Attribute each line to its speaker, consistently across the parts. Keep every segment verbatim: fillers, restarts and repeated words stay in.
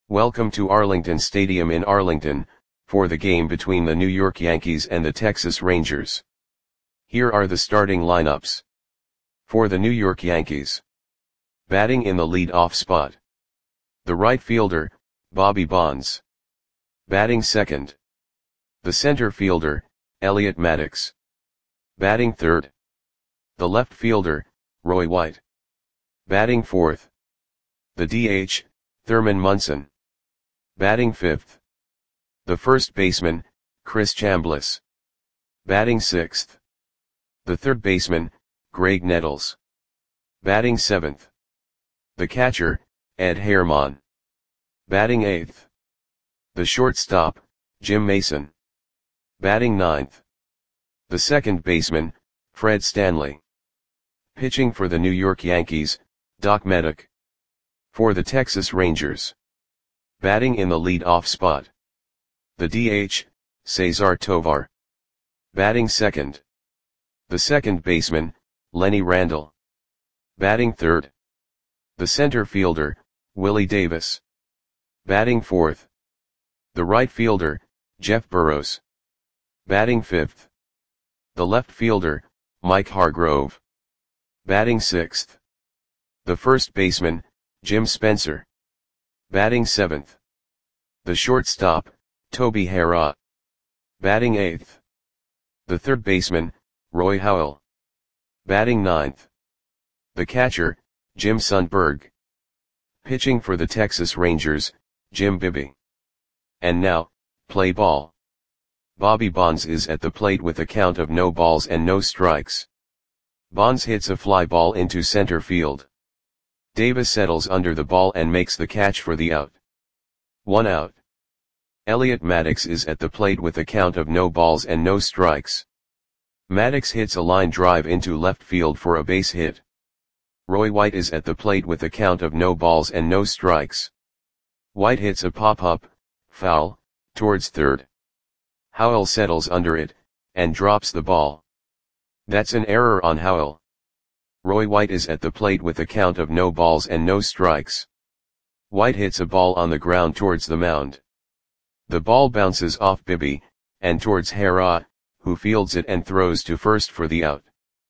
Speaker 1: Welcome to Arlington Stadium in Arlington, for the game between the New York Yankees and the Texas Rangers. Here are the starting lineups. For the New York Yankees. Batting in the lead-off spot. The right fielder, Bobby Bonds. Batting second. The center fielder, Elliot Maddox. Batting third. The left fielder, Roy White. Batting fourth. The D H, Thurman Munson. Batting fifth. The first baseman, Chris Chambliss. Batting sixth. The third baseman, Graig Nettles. Batting seventh. The catcher, Ed Herrmann. Batting eighth. The shortstop, Jim Mason. Batting ninth. The second baseman, Fred Stanley. Pitching for the New York Yankees, Doc Meddick. For the Texas Rangers. Batting in the lead-off spot. The D H, Cesar Tovar. Batting second. The second baseman, Lenny Randle. Batting third. The center fielder, Willie Davis. Batting fourth. The right fielder, Jeff Burroughs. Batting fifth. The left fielder, Mike Hargrove. Batting sixth. The first baseman, Jim Spencer. Batting seventh. The shortstop, Toby Harrah. Batting eighth. The third baseman, Roy Howell. Batting ninth. The catcher, Jim Sundberg. Pitching for the Texas Rangers, Jim Bibby. And now, play ball. Bobby Bonds is at the plate with a count of no balls and no strikes. Bonds hits a fly ball into center field. Davis settles under the ball and makes the catch for the out. One out. Elliot Maddox is at the plate with a count of no balls and no strikes. Maddox hits a line drive into left field for a base hit. Roy White is at the plate with a count of no balls and no strikes. White hits a pop-up, foul, towards third. Howell settles under it, and drops the ball. That's an error on Howell. Roy White is at the plate with a count of no balls and no strikes. White hits a ball on the ground towards the mound. The ball bounces off Bibby, and towards Harrah, who fields it and throws to first for the out.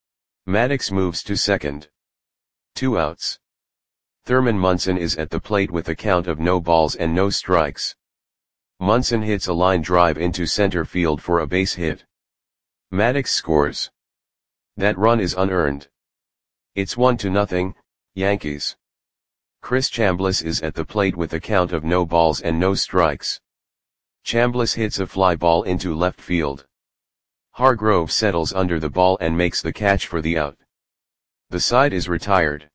Speaker 1: Maddox moves to second. Two outs. Thurman Munson is at the plate with a count of no balls and no strikes. Munson hits a line drive into center field for a base hit. Maddox scores. That run is unearned. It's one to nothing, Yankees. Chris Chambliss is at the plate with a count of no balls and no strikes. Chambliss hits a fly ball into left field. Hargrove settles under the ball and makes the catch for the out. The side is retired.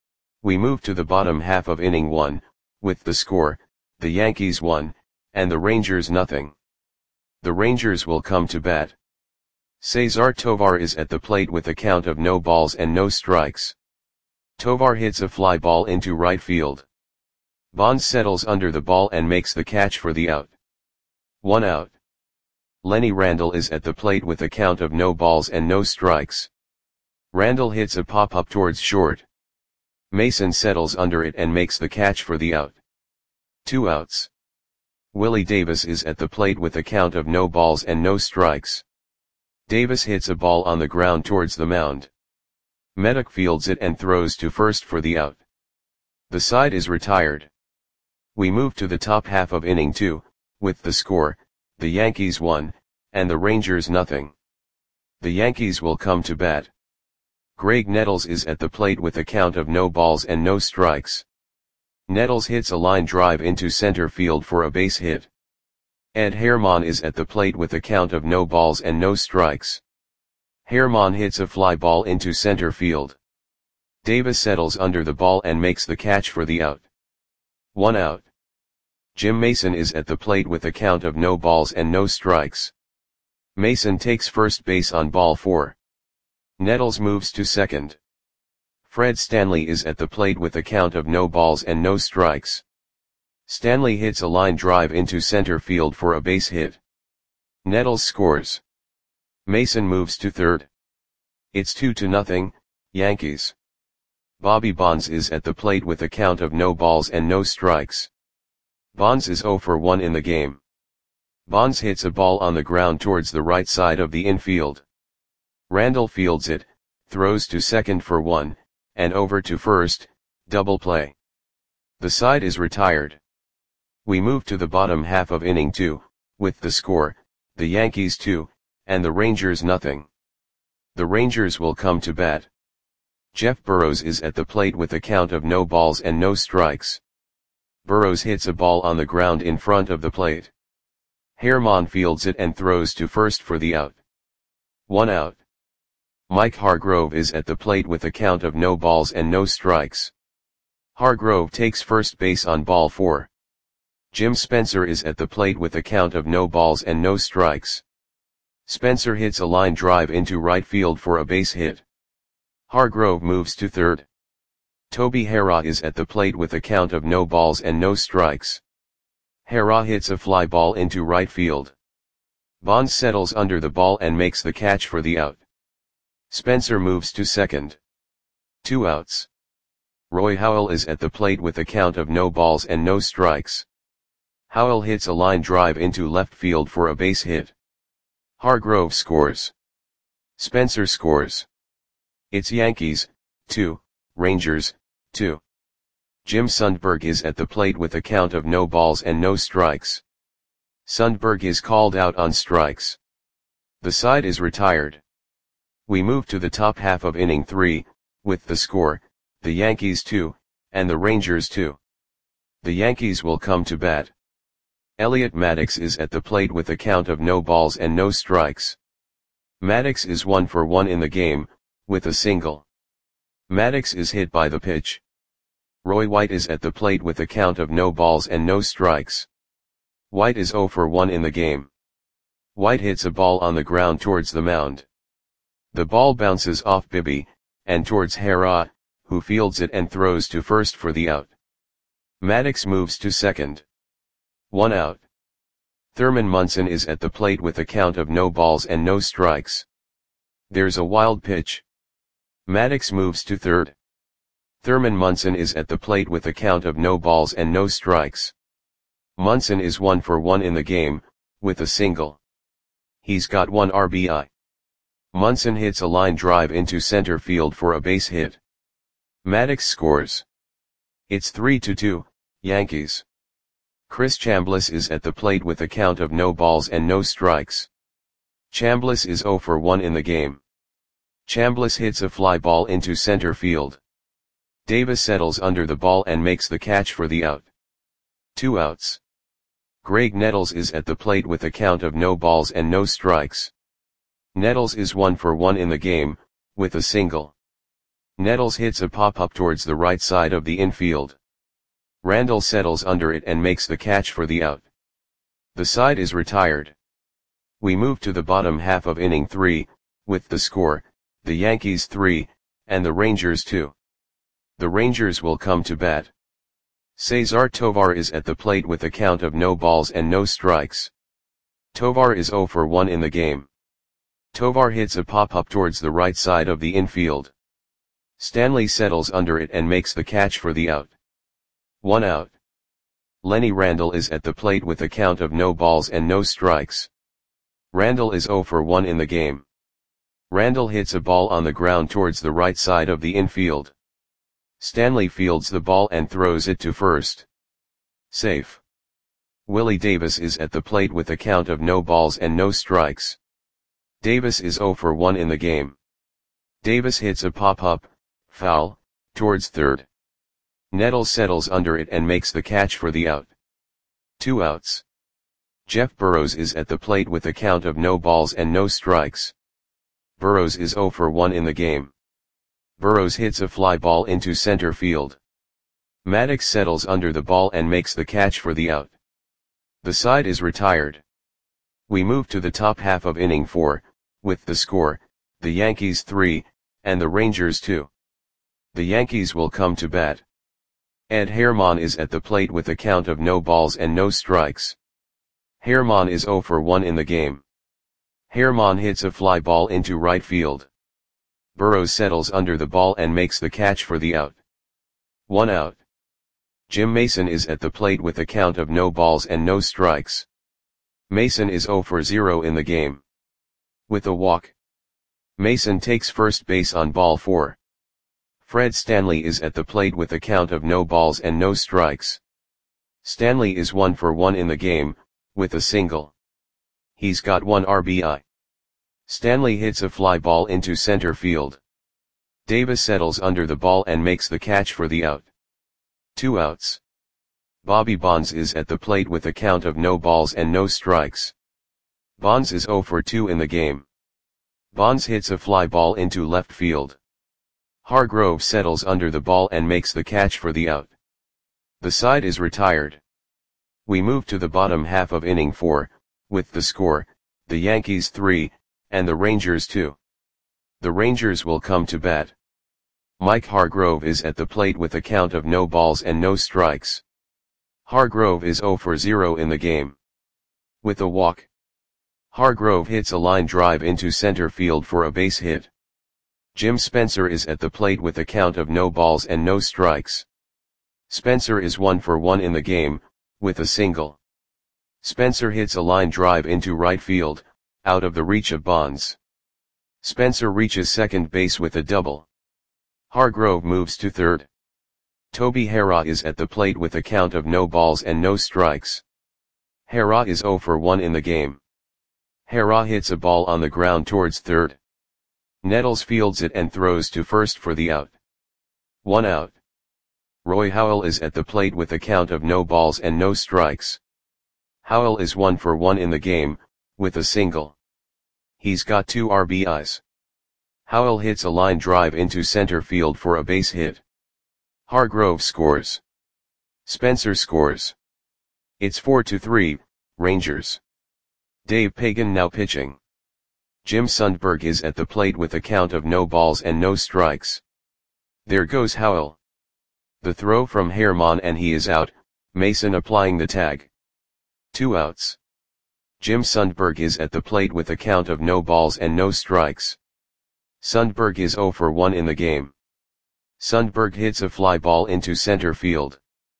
Speaker 1: We move to the bottom half of inning one, with the score, the Yankees one, and the Rangers nothing. The Rangers will come to bat. Cesar Tovar is at the plate with a count of no balls and no strikes. Tovar hits a fly ball into right field. Bonds settles under the ball and makes the catch for the out. One out. Lenny Randle is at the plate with a count of no balls and no strikes. Randle hits a pop-up towards short. Mason settles under it and makes the catch for the out. Two outs. Willie Davis is at the plate with a count of no balls and no strikes. Davis hits a ball on the ground towards the mound. Meddick fields it and throws to first for the out. The side is retired. We move to the top half of inning two, with the score, the Yankees one, and the Rangers nothing. The Yankees will come to bat. Graig Nettles is at the plate with a count of no balls and no strikes. Nettles hits a line drive into center field for a base hit. Ed Herrmann is at the plate with a count of no balls and no strikes. Herrmann hits a fly ball into center field. Davis settles under the ball and makes the catch for the out. One out. Jim Mason is at the plate with a count of no balls and no strikes. Mason takes first base on ball four. Nettles moves to second. Fred Stanley is at the plate with a count of no balls and no strikes. Stanley hits a line drive into center field for a base hit. Nettles scores. Mason moves to third. It's two to nothing, Yankees. Bobby Bonds is at the plate with a count of no balls and no strikes. Bonds is zero for one in the game. Bonds hits a ball on the ground towards the right side of the infield. Randall fields it, throws to second for one, and over to first, double play. The side is retired. We move to the bottom half of inning two, with the score, the Yankees two, and the Rangers nothing. The Rangers will come to bat. Jeff Burroughs is at the plate with a count of no balls and no strikes. Burroughs hits a ball on the ground in front of the plate. Herman fields it and throws to first for the out. One out. Mike Hargrove is at the plate with a count of no balls and no strikes. Hargrove takes first base on ball four. Jim Spencer is at the plate with a count of no balls and no strikes. Spencer hits a line drive into right field for a base hit. Hargrove moves to third. Toby Harrah is at the plate with a count of no balls and no strikes. Harrah hits a fly ball into right field. Bonds settles under the ball and makes the catch for the out. Spencer moves to second. Two outs. Roy Howell is at the plate with a count of no balls and no strikes. Howell hits a line drive into left field for a base hit. Hargrove scores. Spencer scores. It's Yankees, two, Rangers, two. Jim Sundberg is at the plate with a count of no balls and no strikes. Sundberg is called out on strikes. The side is retired. We move to the top half of inning three, with the score, the Yankees two, and the Rangers two. The Yankees will come to bat. Elliot Maddox is at the plate with a count of no balls and no strikes. Maddox is one for one in the game, with a single. Maddox is hit by the pitch. Roy White is at the plate with a count of no balls and no strikes. White is zero for one in the game. White hits a ball on the ground towards the mound. The ball bounces off Bibby, and towards Harrah, who fields it and throws to first for the out. Maddox moves to second. One out. Thurman Munson is at the plate with a count of no balls and no strikes. There's a wild pitch. Maddox moves to third. Thurman Munson is at the plate with a count of no balls and no strikes. Munson is one for one in the game, with a single. He's got one R B I. Munson hits a line drive into center field for a base hit. Maddox scores. It's three to two, Yankees. Chris Chambliss is at the plate with a count of no balls and no strikes. Chambliss is zero for one in the game. Chambliss hits a fly ball into center field. Davis settles under the ball and makes the catch for the out. Two outs. Greg Nettles is at the plate with a count of no balls and no strikes. Nettles is one for one in the game, with a single. Nettles hits a pop-up towards the right side of the infield. Randall settles under it and makes the catch for the out. The side is retired. We move to the bottom half of inning three, with the score, the Yankees three, and the Rangers two. The Rangers will come to bat. Cesar Tovar is at the plate with a count of no balls and no strikes. Tovar is zero for one in the game. Tovar hits a pop-up towards the right side of the infield. Stanley settles under it and makes the catch for the out. One out. Lenny Randall is at the plate with a count of no balls and no strikes. Randall is zero for one in the game. Randall hits a ball on the ground towards the right side of the infield. Stanley fields the ball and throws it to first. Safe. Willie Davis is at the plate with a count of no balls and no strikes. Davis is zero for one in the game. Davis hits a pop-up, foul, towards third. Nettles settles under it and makes the catch for the out. Two outs. Jeff Burroughs is at the plate with a count of no balls and no strikes. Burroughs is zero for one in the game. Burroughs hits a fly ball into center field. Maddox settles under the ball and makes the catch for the out. The side is retired. We move to the top half of inning four, with the score, the Yankees three, and the Rangers two. The Yankees will come to bat. Ed Herman is at the plate with a count of no balls and no strikes. Herman is zero for one in the game. Herman hits a fly ball into right field. Burroughs settles under the ball and makes the catch for the out. One out. Jim Mason is at the plate with a count of no balls and no strikes. Mason is zero for zero in the game. With a walk, Mason takes first base on ball four. Fred Stanley is at the plate with a count of no balls and no strikes. Stanley is one for one in the game, with a single. He's got one R B I. Stanley hits a fly ball into center field. Davis settles under the ball and makes the catch for the out. Two outs. Bobby Bonds is at the plate with a count of no balls and no strikes. Bonds is zero for two in the game. Bonds hits a fly ball into left field. Hargrove settles under the ball and makes the catch for the out. The side is retired. We move to the bottom half of inning four, with the score, the Yankees three, and the Rangers two. The Rangers will come to bat. Mike Hargrove is at the plate with a count of no balls and no strikes. Hargrove is zero for zero in the game. With a walk, Hargrove hits a line drive into center field for a base hit. Jim Spencer is at the plate with a count of no balls and no strikes. Spencer is one for one in the game, with a single. Spencer hits a line drive into right field, out of the reach of Bonds. Spencer reaches second base with a double. Hargrove moves to third. Toby Harrah is at the plate with a count of no balls and no strikes. Harrah is zero for one in the game. Harrah hits a ball on the ground towards third. Nettles fields it and throws to first for the out. One out. Roy Howell is at the plate with a count of no balls and no strikes. Howell is one for one in the game, with a single. He's got two R B Is. Howell hits a line drive into center field for a base hit. Hargrove scores. Spencer scores. It's four to three, Rangers. Dave Pagan now pitching. Jim Sundberg is at the plate with a count of no balls and no strikes. There goes Howell. The throw from Herman and he is out, Mason applying the tag. Two outs. Jim Sundberg is at the plate with a count of no balls and no strikes. Sundberg is zero for one in the game. Sundberg hits a fly ball into center field.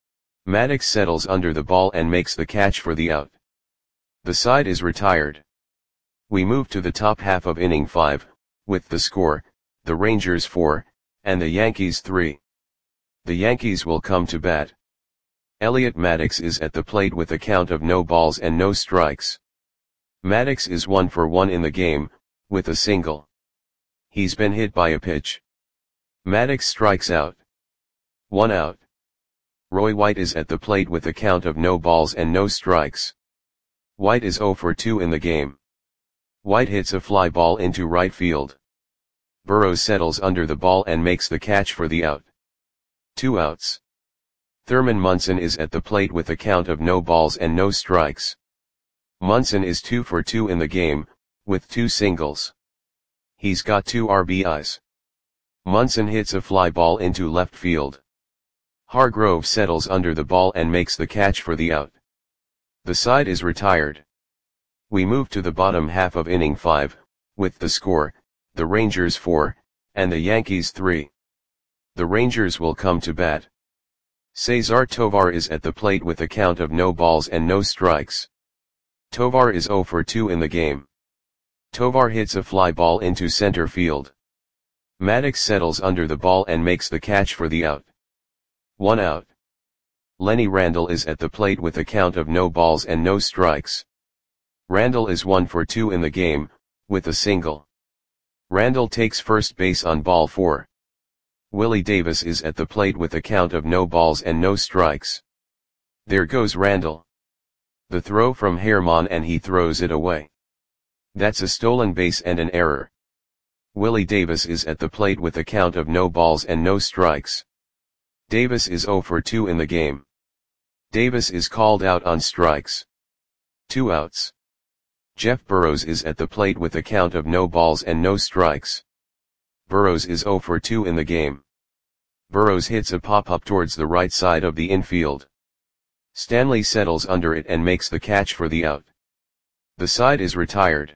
Speaker 1: Maddox settles under the ball and makes the catch for the out. The side is retired. We move to the top half of inning five, with the score, the Rangers four, and the Yankees three. The Yankees will come to bat. Elliot Maddox is at the plate with a count of no balls and no strikes. Maddox is one for one in the game, with a single. He's been hit by a pitch. Maddox strikes out. One out. Roy White is at the plate with a count of no balls and no strikes. White is zero for two in the game. White hits a fly ball into right field. Burrows settles under the ball and makes the catch for the out. Two outs. Thurman Munson is at the plate with a count of no balls and no strikes. Munson is two for two in the game, with two singles. He's got two R B Is. Munson hits a fly ball into left field. Hargrove settles under the ball and makes the catch for the out. The side is retired. We move to the bottom half of inning five, with the score, the Rangers four, and the Yankees three. The Rangers will come to bat. Cesar Tovar is at the plate with a count of no balls and no strikes. Tovar is zero for two in the game. Tovar hits a fly ball into center field. Maddox settles under the ball and makes the catch for the out. One out. Lenny Randle is at the plate with a count of no balls and no strikes. Randle is one for two in the game, with a single. Randle takes first base on ball four. Willie Davis is at the plate with a count of no balls and no strikes. There goes Randle. The throw from Herman and he throws it away. That's a stolen base and an error. Willie Davis is at the plate with a count of no balls and no strikes. Davis is zero for two in the game. Davis is called out on strikes. Two outs. Jeff Burrows is at the plate with a count of no balls and no strikes. Burrows is zero for two in the game. Burrows hits a pop-up towards the right side of the infield. Stanley settles under it and makes the catch for the out. The side is retired.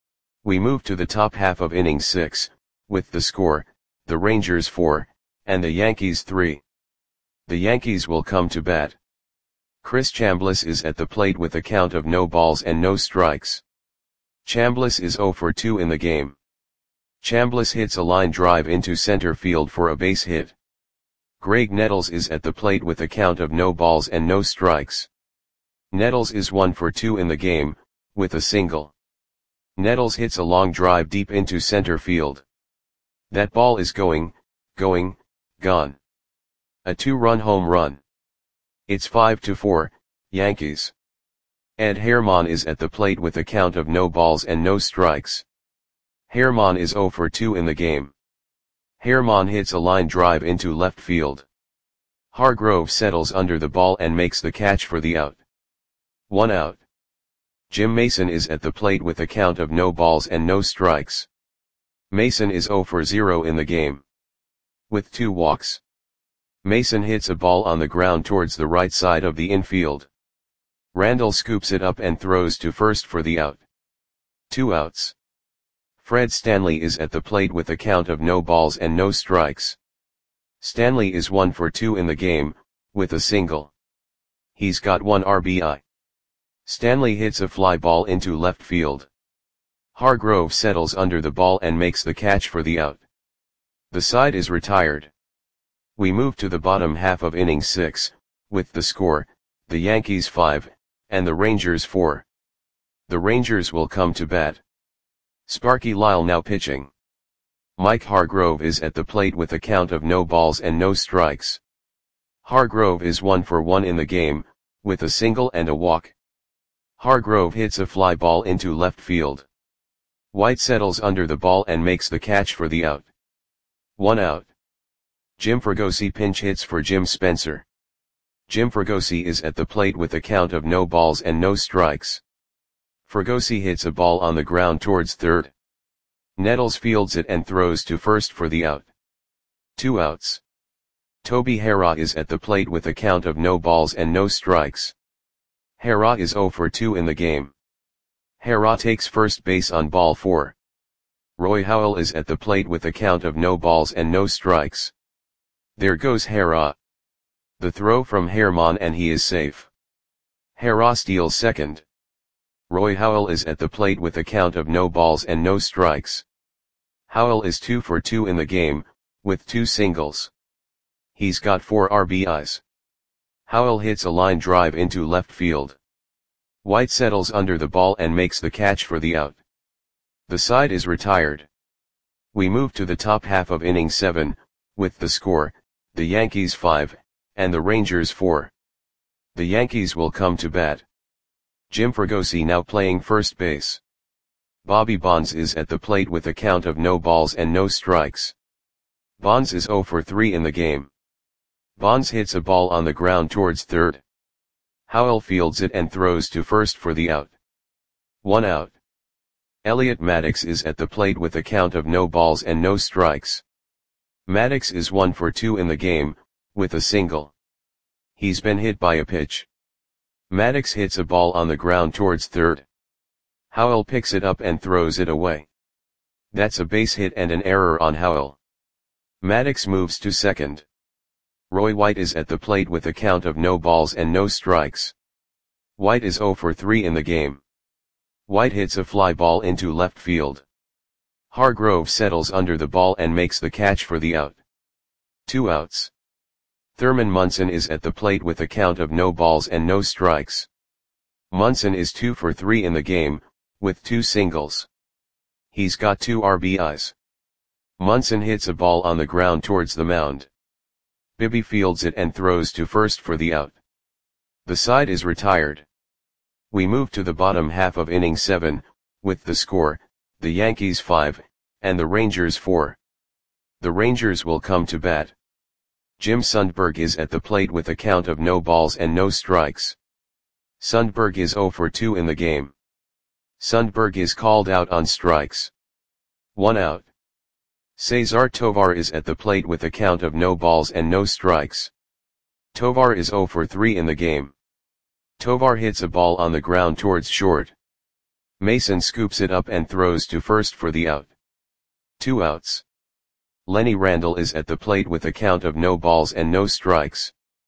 Speaker 1: We move to the top half of inning six, with the score, the Rangers four, and the Yankees three. The Yankees will come to bat. Chris Chambliss is at the plate with a count of no balls and no strikes. Chambliss is zero for two in the game. Chambliss hits a line drive into center field for a base hit. Graig Nettles is at the plate with a count of no balls and no strikes. Nettles is one for two in the game, with a single. Nettles hits a long drive deep into center field. That ball is going, going, gone. A two-run home run. It's five to four, Yankees. Ed Herman is at the plate with a count of no balls and no strikes. Herman is zero for two in the game. Herman hits a line drive into left field. Hargrove settles under the ball and makes the catch for the out. One out. Jim Mason is at the plate with a count of no balls and no strikes. Mason is zero for zero in the game. With two walks. Mason hits a ball on the ground towards the right side of the infield. Randall scoops it up and throws to first for the out. Two outs. Fred Stanley is at the plate with a count of no balls and no strikes. Stanley is one for two in the game, with a single. He's got one R B I. Stanley hits a fly ball into left field. Hargrove settles under the ball and makes the catch for the out. The side is retired. We move to the bottom half of inning six, with the score, the Yankees five, and the Rangers four. The Rangers will come to bat. Sparky Lyle now pitching. Mike Hargrove is at the plate with a count of no balls and no strikes. Hargrove is one for one in the game, with a single and a walk. Hargrove hits a fly ball into left field. White settles under the ball and makes the catch for the out. One out. Jim Fregosi pinch hits for Jim Spencer. Jim Fregosi is at the plate with a count of no balls and no strikes. Fregosi hits a ball on the ground towards third. Nettles fields it and throws to first for the out. Two outs. Toby Harrah is at the plate with a count of no balls and no strikes. Harrah is zero for two in the game. Harrah takes first base on ball four. Roy Howell is at the plate with a count of no balls and no strikes. There goes Harrah. The throw from Herman and he is safe. Harrah steals second. Roy Howell is at the plate with a count of no balls and no strikes. Howell is two for two in the game, with two singles. He's got four R B Is. Howell hits a line drive into left field. White settles under the ball and makes the catch for the out. The side is retired. We move to the top half of inning seven, with the score, the Yankees five, and the Rangers four. The Yankees will come to bat. Jim Fregosi now playing first base. Bobby Bonds is at the plate with a count of no balls and no strikes. Bonds is zero for three in the game. Bonds hits a ball on the ground towards third. Howell fields it and throws to first for the out. One out. Elliot Maddox is at the plate with a count of no balls and no strikes. Maddox is one for two in the game, with a single. He's been hit by a pitch. Maddox hits a ball on the ground towards third. Howell picks it up and throws it away. That's a base hit and an error on Howell. Maddox moves to second. Roy White is at the plate with a count of no balls and no strikes. White is zero for three in the game. White hits a fly ball into left field. Hargrove settles under the ball and makes the catch for the out. Two outs. Thurman Munson is at the plate with a count of no balls and no strikes. Munson is two for three in the game, with two singles. He's got two R B Is. Munson hits a ball on the ground towards the mound. Bibby fields it and throws to first for the out. The side is retired. We move to the bottom half of inning seven, with the score, the Yankees five, and the Rangers four. The Rangers will come to bat. Jim Sundberg is at the plate with a count of no balls and no strikes. Sundberg is zero for two in the game. Sundberg is called out on strikes. One out. Cesar Tovar is at the plate with a count of no balls and no strikes. Tovar is zero for three in the game. Tovar hits a ball on the ground towards short. Mason scoops it up and throws to first for the out. Two outs. Lenny Randall is at the plate with a count of no balls and no strikes.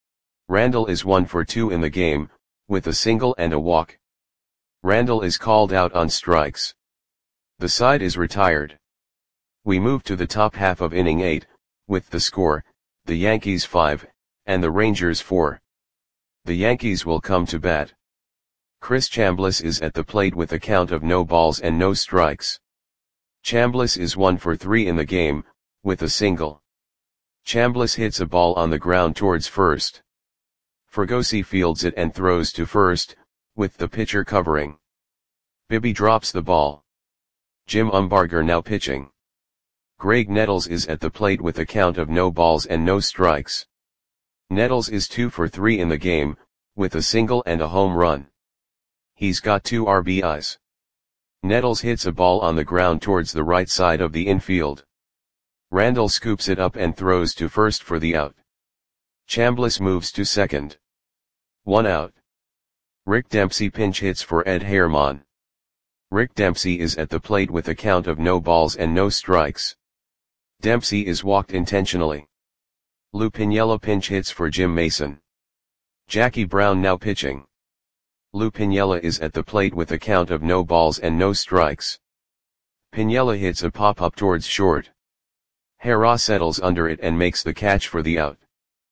Speaker 1: Randall is one for two in the game, with a single and a walk. Randall is called out on strikes. The side is retired. We move to the top half of inning eight, with the score, the Yankees five, and the Rangers four. The Yankees will come to bat. Chris Chambliss is at the plate with a count of no balls and no strikes. Chambliss is one for three in the game, with a single. Chambliss hits a ball on the ground towards first. Fregosi fields it and throws to first, with the pitcher covering. Bibby drops the ball. Jim Umbarger now pitching. Greg Nettles is at the plate with a count of no balls and no strikes. Nettles is two for three in the game, with a single and a home run. He's got two R B Is. Nettles hits a ball on the ground towards the right side of the infield. Randall scoops it up and throws to first for the out. Chambliss moves to second. One out. Rick Dempsey pinch hits for Ed Herman. Rick Dempsey is at the plate with a count of no balls and no strikes. Dempsey is walked intentionally. Lou Piniella pinch hits for Jim Mason. Jackie Brown now pitching. Lou Piniella is at the plate with a count of no balls and no strikes. Piniella hits a pop-up towards short. Hera settles under it and makes the catch for the out.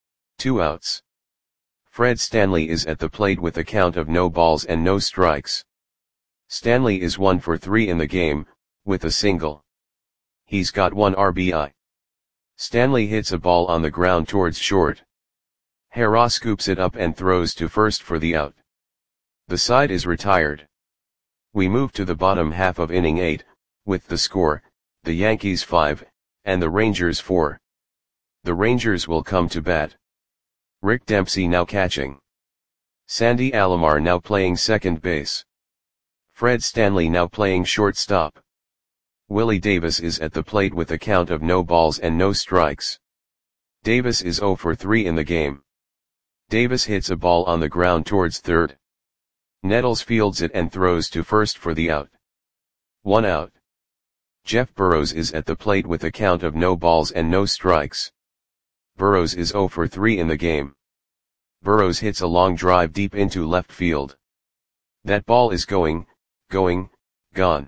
Speaker 1: Two outs. Fred Stanley is at the plate with a count of no balls and no strikes. Stanley is one for three in the game, with a single. He's got one R B I. Stanley hits a ball on the ground towards short. Hera scoops it up and throws to first for the out. The side is retired. We move to the bottom half of inning eight, with the score, the Yankees five, and the Rangers four. The Rangers will come to bat. Rick Dempsey now catching. Sandy Alomar now playing second base. Fred Stanley now playing shortstop. Willie Davis is at the plate with a count of no balls and no strikes. Davis is zero for three in the game. Davis hits a ball on the ground towards third. Nettles fields it and throws to first for the out. One out. Jeff Burrows is at the plate with a count of no balls and no strikes. Burrows is zero for three in the game. Burrows hits a long drive deep into left field. That ball is going, going, gone.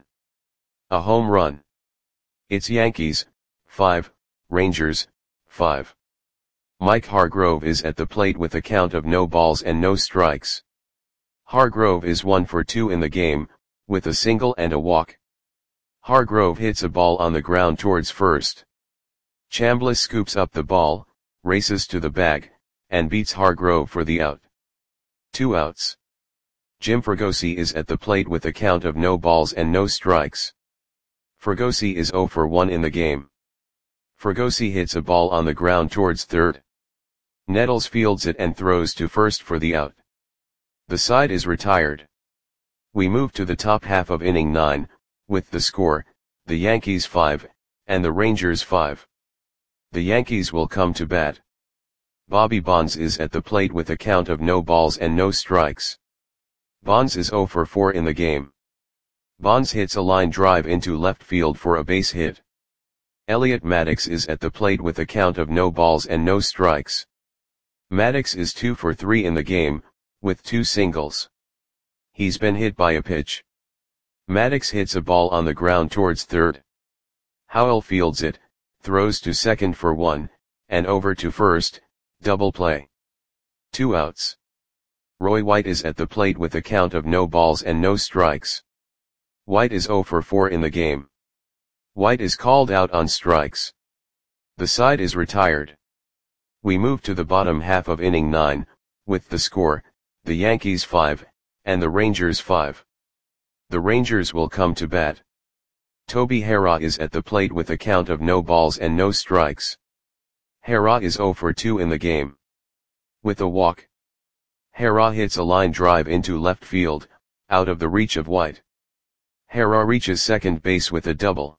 Speaker 1: A home run. It's Yankees, five, Rangers, five. Mike Hargrove is at the plate with a count of no balls and no strikes. Hargrove is one for two in the game, with a single and a walk. Hargrove hits a ball on the ground towards first. Chambliss scoops up the ball, races to the bag, and beats Hargrove for the out. Two outs. Jim Fregosi is at the plate with a count of no balls and no strikes. Fregosi is zero for one in the game. Fregosi hits a ball on the ground towards third. Nettles fields it and throws to first for the out. The side is retired. We move to the top half of inning nine, with the score, the Yankees five, and the Rangers five. The Yankees will come to bat. Bobby Bonds is at the plate with a count of no balls and no strikes. Bonds is zero for four in the game. Bonds hits a line drive into left field for a base hit. Elliot Maddox is at the plate with a count of no balls and no strikes. Maddox is two for three in the game, with two singles. He's been hit by a pitch. Maddox hits a ball on the ground towards third. Howell fields it, throws to second for one, and over to first, double play. Two outs. Roy White is at the plate with a count of no balls and no strikes. White is zero for four in the game. White is called out on strikes. The side is retired. We move to the bottom half of inning nine, with the score, the Yankees five, and the Rangers five. The Rangers will come to bat. Toby Hera is at the plate with a count of no balls and no strikes. Hera is zero for two in the game. With a walk. Hera hits a line drive into left field, out of the reach of White. Hera reaches second base with a double.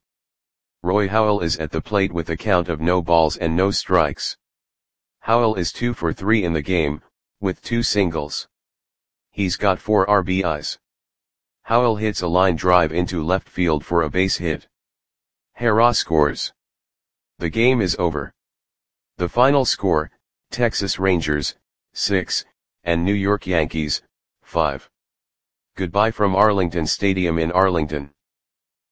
Speaker 1: Roy Howell is at the plate with a count of no balls and no strikes. Howell is two for three in the game, with two singles. He's got four R B Is. Howell hits a line drive into left field for a base hit. Hera scores. The game is over. The final score, Texas Rangers, six, and New York Yankees, five. Goodbye from Arlington Stadium in Arlington.